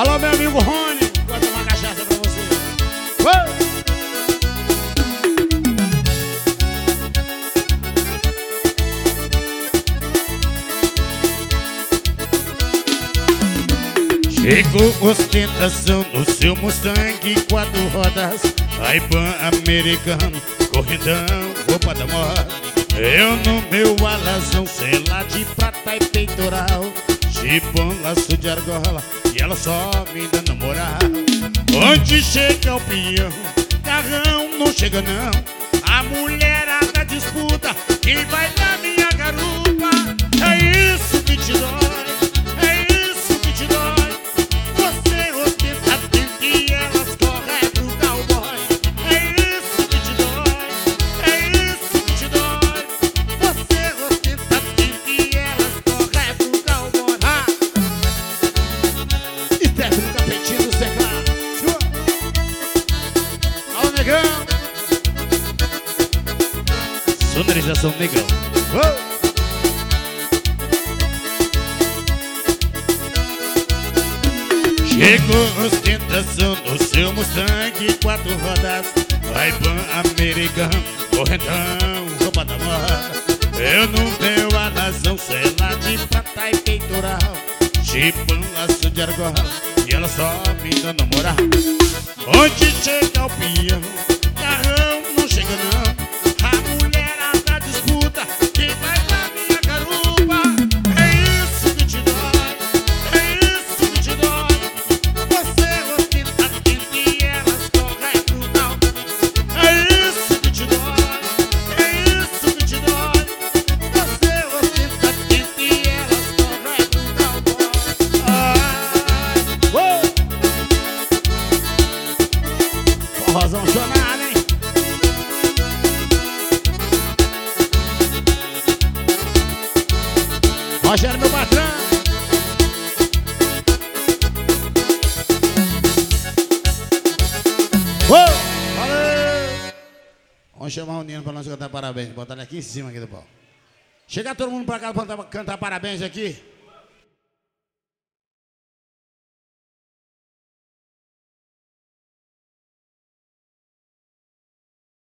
Alô, meu amigo Rony, vou tomar cachaça pra você. Oh! Chegou ostentação no seu Mustang, 4 rodas, Ray-Ban americano, corridão, roupa da moda. Eu no meu alazão, sei lá de prata e peitoral, chipão, laço de argola, e ela só me dando moral. Onde chega o peão, carrão não chega não, a mulherada disputa quem vai na minha garupa. É isso que te dói. Sonorização negão. Chegou ostentação no seu Mustang, 4 rodas, Ray-Ban americano, correntão, roupa da moda. Eu não tenho a razão, sei lá de prata e peitoral, chipão, laço de argola, e ela só me dando moral. Onde chega o peão, carrão não chega não, Rosão chonada, hein? Rogério, meu patrão. Valeu! Vamos chamar o Nino pra nós cantar parabéns. Botar ele aqui em cima aqui do pau. Chega todo mundo pra cá pra cantar parabéns aqui.